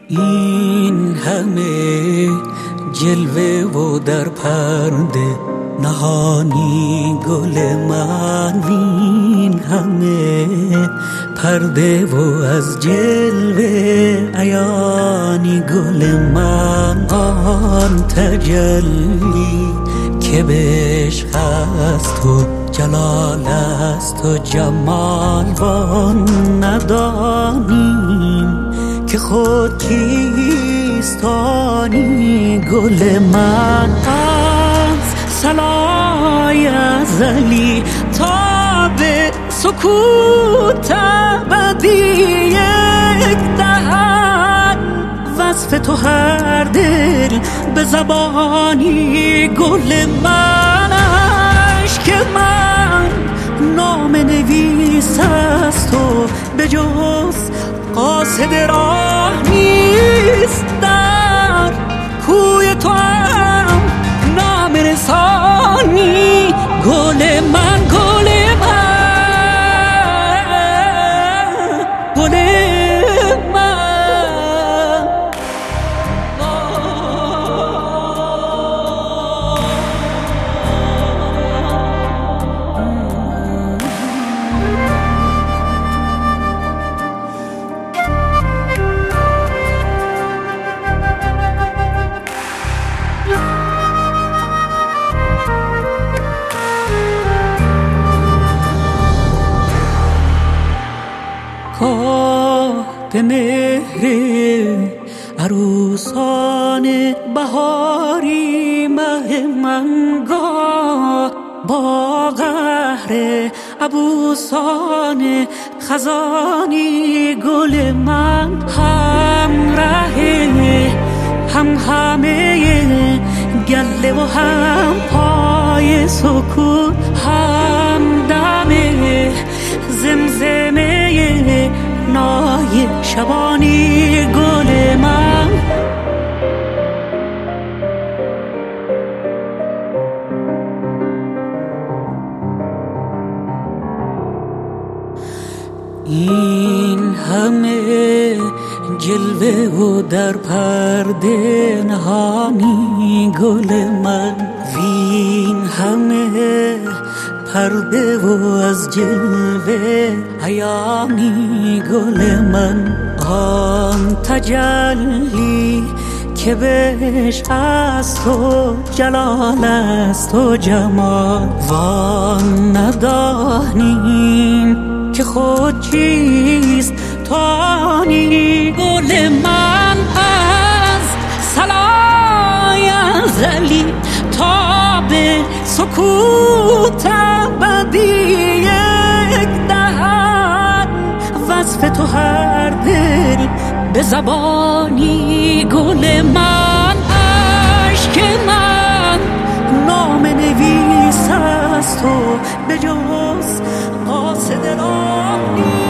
این همه جلوه و در پرده نهانی گل من، این همه پرده و از جلوه عیانی گل من. آن تجلی که به عشق است و جلال است و جمال، وان ندانیم که خود کیستانی گل من. از صلای ازلی تا به سکوت ابدی یک دهن، وصف تو هر دل به زبانی گل من. عشق من نام نویس است و به جز قاصد راه نیست، در کوی تو هم نام رسانی گل من. گل من، گل من. به مهر عروسان بهاری مه منگاه، با قهر عبوسان خزانی گل من. هم همه گله و هم پای سکوت، هم دم زمزمه نای شبانی گل من. این همه جلوه و در پرده نهانی گل من، وین همه پرده و از جلوه عیانی گل من. آن تجلی که به عشق است و جلال است و جمال، وان ندانیم که خود چیست توانی گل من. از صلای ازلی تا به سکوت ابدی یک دهن، وصف تو هر دل به زبانی گل من. عشق من نام نویس است و به جز قاصد راه نیست.